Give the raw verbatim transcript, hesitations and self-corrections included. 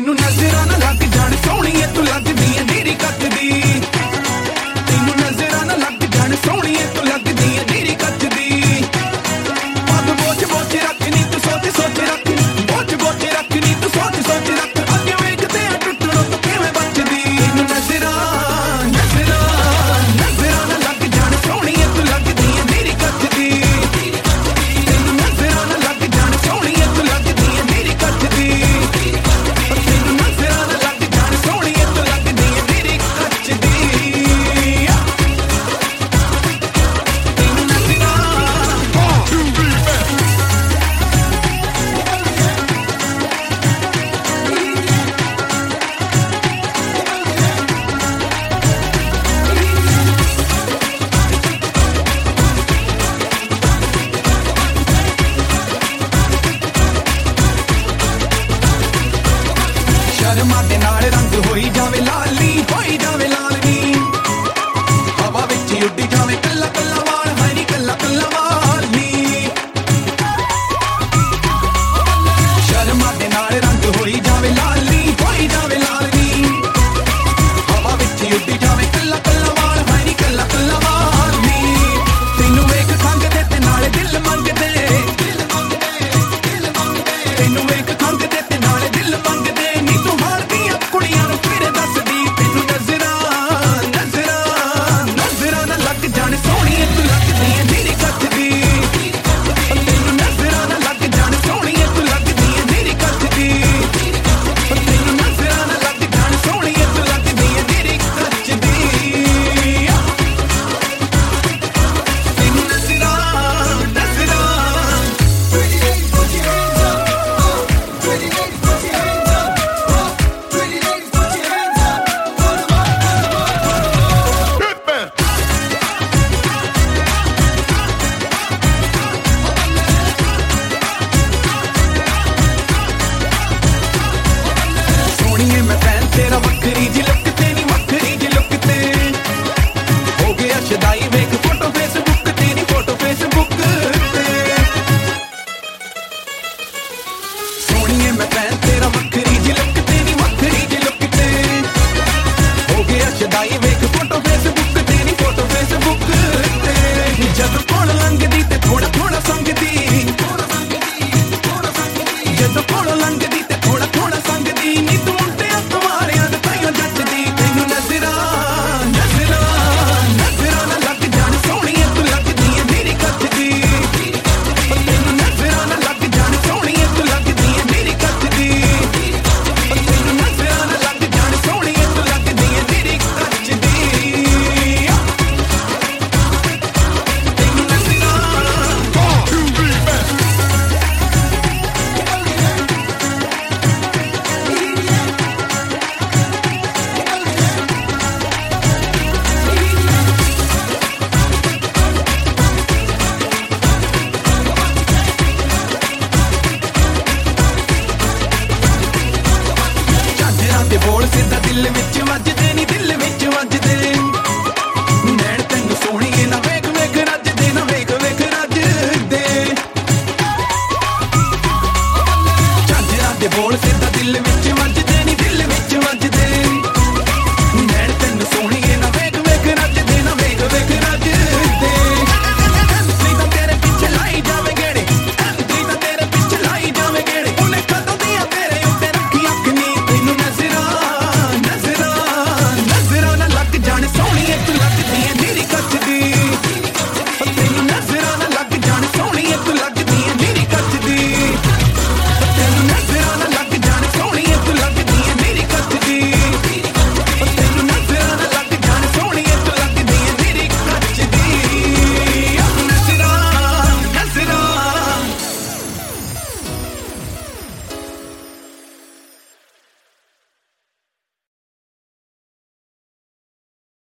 ਤੈਨੂੰ ਨਜ਼ਰਾਂ ਨਾ ਲੱਗ ਜਾਣ ਸੋਹਣੀਏ ਤੂੰ ਲੱਗਦੀ ਏ ਨੀਰੀ ਕੱਚ ਦੀ ਤੈਨੂੰ ਨਜ਼ਰਾਂ ਨਾ ਲੱਗ ਜਾਣ ਸੋਹਣੀਏ ਤੂੰ ਲੱਗਦੀ ਏ ਨੀਰੀ ਕੱਚ ਦੀ ਪੱਗ ਬੋਝ ਬੋਝ ਰੱਖਣੀ ਤੂੰ ਸੋਚ ਸੋਚ ਰੱਖ ਬੋਝ ਬੋਝ ਰੱਖਣੀ ਤੂੰ ਸੋਚ ਸੋਚ ਰੱਖ ਅੱਗੇ ਵੇਖਦੇ ਆ ਟੁੱਟਣੋਂ ਤੂੰ ਕਿਵੇਂ ਬਚਦੀ ਤੈਨੂੰ ਨਜ਼ਰਾਂ ਨਜ਼ਰਾਂ ਨਜ਼ਰਾਂ ਨਾ ਲੱਗ ਜਾਣ ਸੋਹਣੀਏ ਤੂੰ ਲੱਗਦੀ ਏ ਨੀਰੀ ਕੱਚ ਦੀ ਤੈਨੂੰ ਨਜ਼ਰਾਂ ਨਾ ਲੱਗ ਜਾਣ ਸੋਹਣੀਏ ਤੂੰ ਲੱਗਦੀ ਏ ਨੀਰੀ ਕੱਚ ਦੀ ਤੈਨੂੰ ਨਜ਼ਰਾਂ ਨਾ ਲੱਗ ਜਾਣ ਸੋਹਣੀਏ ਤੂੰ ਲੱਗਦੀ ਏ ਨੀਰੀ ਕੱਚ ਦੀ ਤੈਨੂੰ ਨਜ਼ਰਾਂ ਸ਼ਰਮਾਂ ਦੇ ਨਾਲ ਰੰਗ ਹੋਈ ਜਾਵੇ ਲਾਲੀ ਹੋਈ ਜਾਵੇ ਲਾਲਨੀ ਹਵਾ ਵਿੱਚ ਹੀ ਉੱਡੀ ਜਾਵੇ ਕੱਲਾ ਕੱਲਾ ਵਾਲ ਹੈ ਨੀ ਕੱਲਾ ਕੱਲਾ ਵਾਲ ਨੀ ਸ਼ਰਮਾਂ ਦੇ ਨਾਲ ਰੰਗ ਹੋਈ ਜਾਵੇ ਲਾਲੀ ਹੋਈ ਜਾਵੇ ਲਾਲਨੀ ਹਵਾ ਵਿੱਚ ਹੀ ਉੱਡੀ ਜਾਵੇ ਕੱਲਾ ਕੱਲਾ ਵਾਲ ਹੈ ਨੀ ਕੱਲਾ ਕੱਲਾ ਵਾਲ ਨੀ ਤੈਨੂੰ ਵੇਖ ਖੰਗਦੇ ਤੇ ਨਾਲੇ ਦਿਲ ਮੰਗਦੇ ਤੈਨੂੰ ਵੇਖ ਖੰਗਦੇ ਤੇ ਨਾਲੇ ਦਿਲ ਮੰਗਦੇ ਨੀ ਤੂੰ ਹਾਲਦੀਆਂ ਕੁੜੀਆਂ ਨੂੰ ਫਿਰ ਦੱਸਦੀ ਤੈਨੂੰ ਨਜ਼ਰਾਂ ਨਜ਼ਰਾਂ ਨਜ਼ਰਾਂ ਨਾ ਲੱਗ ਜਾਣ ਸੋਹਣੀਏ ਤੂੰ ਲੱਗਦੀ ਏ ਨੀਰੀ ਕੱਚ ਦੀ ਤੈਨੂੰ ਨਜ਼ਰਾਂ ਨਾ ਲੱਗ ਜਾਣ ਸੋਹਣੀਏ ਤੂੰ ਲੱਗਦੀ ਏ ਨੀਰੀ ਕੱਚ ਦੀ ਤੈਨੂੰ ਨਜ਼ਰਾਂ ਨਾ ਲੱਗ ਜਾਣ ਸੋਹਣੀਏ ਤੂੰ ਲੱਗਦੀ ਏ ਨੀਰੀ ਕੱਚ ਦੀ ਤੈਨੂੰ ਨਜ਼ਰਾਂ ਨਜ਼ਰਾਂ ਸੋਹਣੀਏ ਮੈਂ ਫੈਨ ਤੇਰਾ ਵੱਖਰੀ ਜੀ ਲੁੱਕ ਤੇ ਨੀ ਵੱਖਰੀ ਜੀ ਲੁੱਕ ਤੇ ਹੋ ਗਿਆ ਸ਼ਦਾਈ ਵੇਖ ਫੋਟੋ ਫੇਸਬੁੱਕ ਤੇ ਨੀ ਫੋਟੋ ਫੇਸਬੁੱਕ ਤੇ ਸੋਹਣੀਏ ਮੈਂ ਫੈਨ ਤੇਰਾ ਵੱਖਰੀ ਜੀ ਲੁੱਕ ਤੇ ਨੀ ਵੱਖਰੀ ਜੀ ਲੁੱਕ ਤੇ ਹੋ ਗਿਆ ਸ਼ਦਾਈ ਵੇਖ ਫੋਟੋ ਫੇਸਬੁੱਕ ਤੇ ਨੀ ਫੋਟੋ ਫੇਸਬੁੱਕ ਤੇ ਜਦੋਂ ਕੋਲ ਲੰਘਦੀ ਤੇ ਥੋੜਾ ਥੋੜਾ ਸੰਗਦੀ ਜਦੋਂ ਕੋਲ ਲੰਘਦੀ ਤੇ ਥੋੜਾ ਥੋੜਾ ਸੰਗਦੀ ਨੀ ਤੂੰ ਮੁੰਡਿਆਂ ਕੁਆਰਿਆਂ ਦੇ ਤਾਈਆਂ ਜੱਟਦੀ ਤੈਨੂੰ ਨਜ਼ਰਾਂ ਨਜ਼ਰਾਂ ਨਜ਼ਰਾਂ ਨਾ ਲੱਗ ਜਾਣ ਸੋਹਣੀਏ ਤੂੰ ਲੱਗਦੀ ਏ ਨੀਰੀ ਕੱਚ ਦੀ ਤੈਨੂੰ ਨਜ਼ਰਾਂ ਨਾ ਲੱਗ ਜਾਣ ਸੋਹਣੀਏ ਤੂੰ ਲੱਗਦੀ ਏ ਨੀਰੀ ਕੱਚ ਦੀ ਤੈਨੂੰ ਨਜ਼ਰਾਂ ਨਾ ਲੱਗ ਜਾਣ ਸੋਹਣੀਏ ਤੂੰ ਲੱਗਦੀ ਏ ਨੀਰੀ ਕੱਚ ਦੀ ਤੈਨੂੰ ਨਜ਼ਰਾਂ ਝਾਂਜਰਾਂ ਤੇ ਬੋਲ ਸਿੱਧਾ ਦਿਲ ਵਿੱਚ ਵੱਜਦੇ ਨੀ ਦਿਲ ਵਿੱਚ ਵੱਜਦੇ